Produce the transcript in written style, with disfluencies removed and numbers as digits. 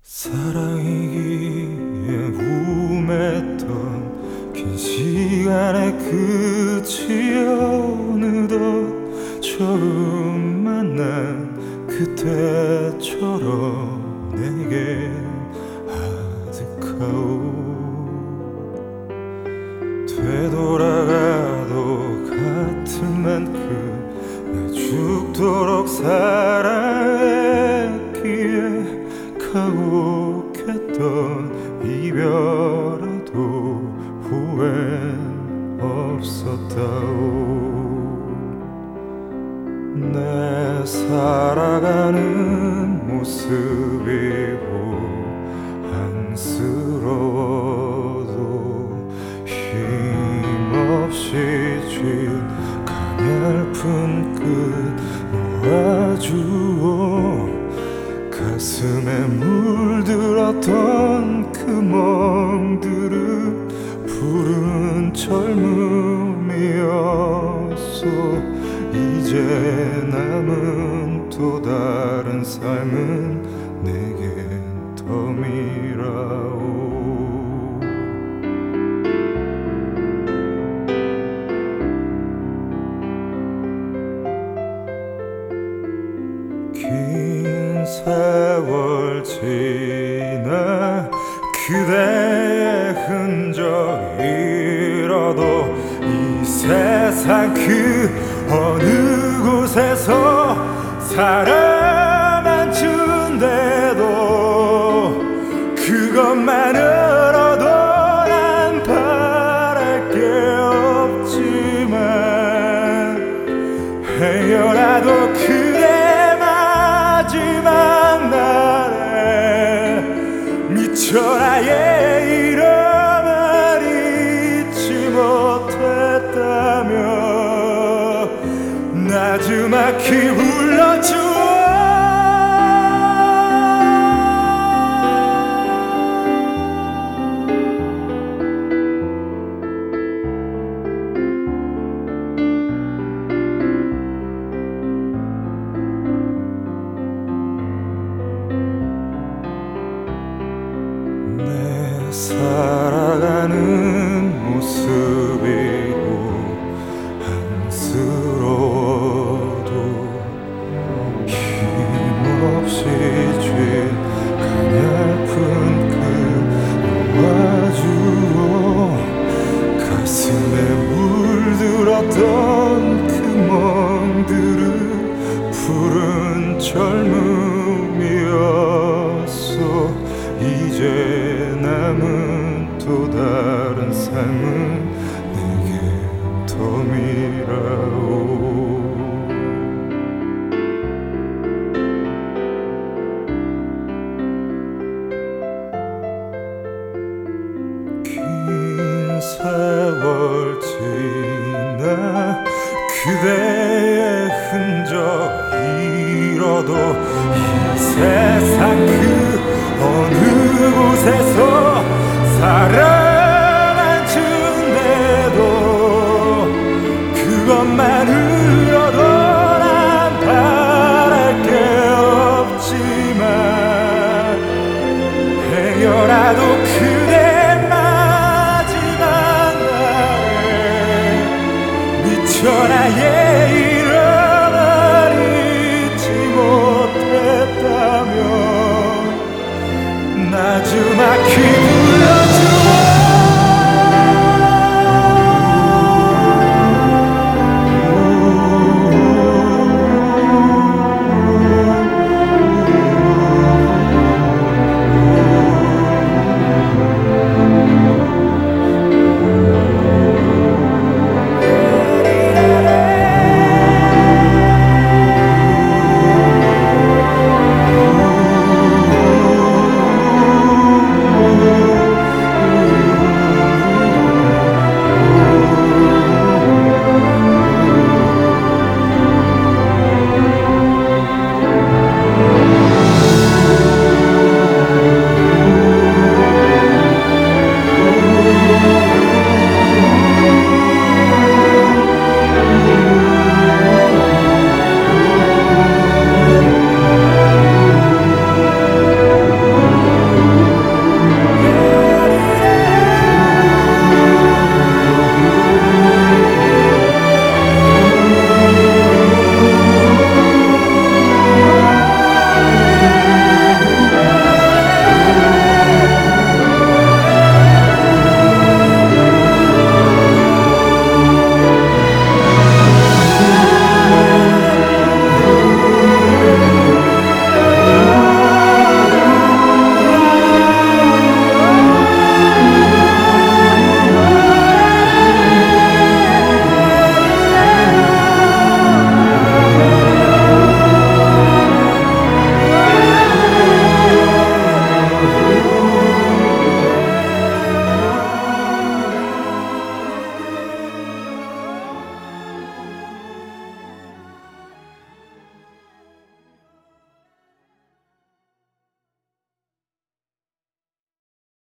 사랑이기에 우매했던 긴 시간의 끝이 어느덧 처음 만난 그때처럼 내겐 아득하오. 되돌아가도 같을 만큼 날 죽도록 사랑했기에 가혹했던 이별에도 후회는 없었다오. 내 살아가는 모습이 안쓰러워도 힘없이 쥔 가냘픈 끝 놓아주어. 가슴에 물들었던 그 멍들은 푸른 젊음이었소. 이제 남은 또 다른 삶은 내겐 덤이라오. 긴 세월 지나 그대의 흔적 잃어도 이 세상 그 어느 곳에서 사랑만춘데도 그것만으로도 난 바랄 게 없지만 헤어나도 그대 마지막 날에 미쳐 나의 이름을 잊지 못했다며 나지막히 불러주어. 내 살아가는 모습이고 안쓰러워도 힘없이 쥔 가냘픈 끝 놓아주어. 가슴에 물들었던 그 멍들은 푸른 젊음이었어. 이제 남은 또 다른 삶은 내게 덤이라오. 긴 세월 지나 그대의 흔적 잃어도 이 세상 그 어느 곳에서 사랑만춘데도 그것만으로도 난 바랄 게 없지만 헤어나도 그대 마지막 날에 미쳐 나의